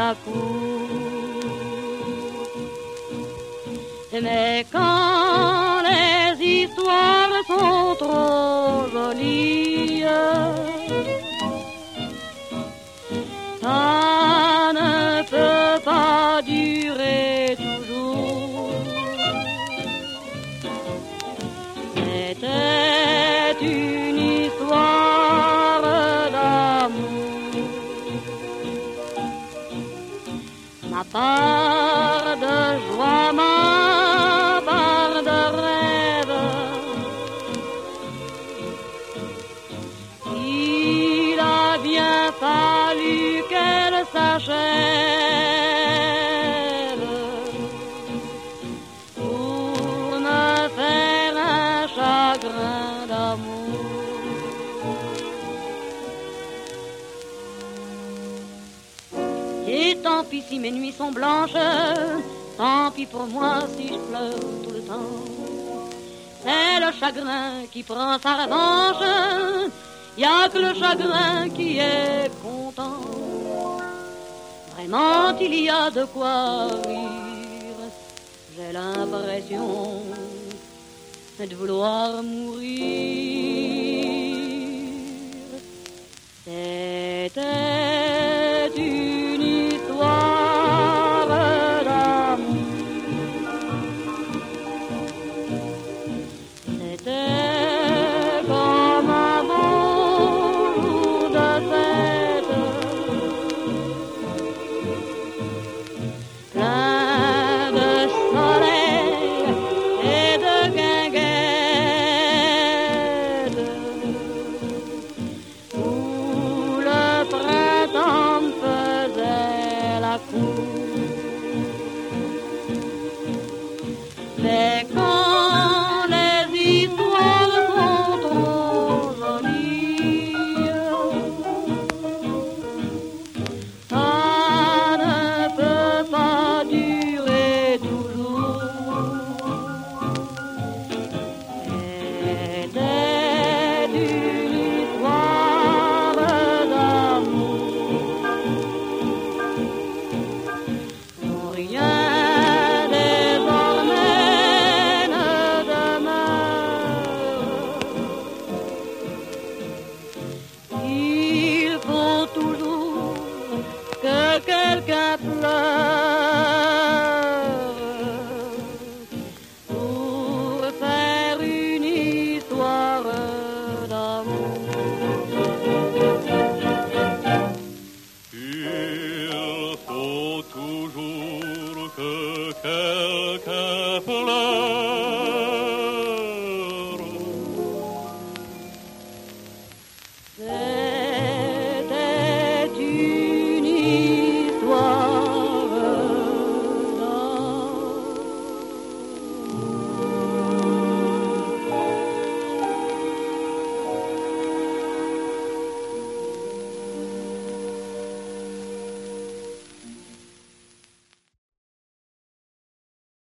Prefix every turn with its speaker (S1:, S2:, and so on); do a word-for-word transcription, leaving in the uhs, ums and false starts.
S1: la cour. Mais quand les histoires sont trop jolies, ça ne peut pas durer toujours. C'était une histoire d'amour, ma part de joie, ma part de rêve. Il a bien fallu qu'elle s'achève pour me faire un chagrin d'amour. Et tant pis si mes nuits sont blanches, tant pis pour moi si je pleure tout le temps. C'est le chagrin qui prend sa revanche, y a que le chagrin qui est content. Vraiment il y a de quoi rire, j'ai l'impression de vouloir mourir. C'était une histoire d'amour, c'était comme un beau jour de fête, plein de soleil et de guinguettes, où le printemps me faisait la cour. Mais quand les histoires sont trop jolies, ça ne peut pas durer toujours. C'était une histoire d'amour, dont rien désormais ne demeure. Il faut toujours que quelqu'un pleure pour faire une histoire d'amour.
S2: Il faut toujours que quelqu'un pleure
S1: C'est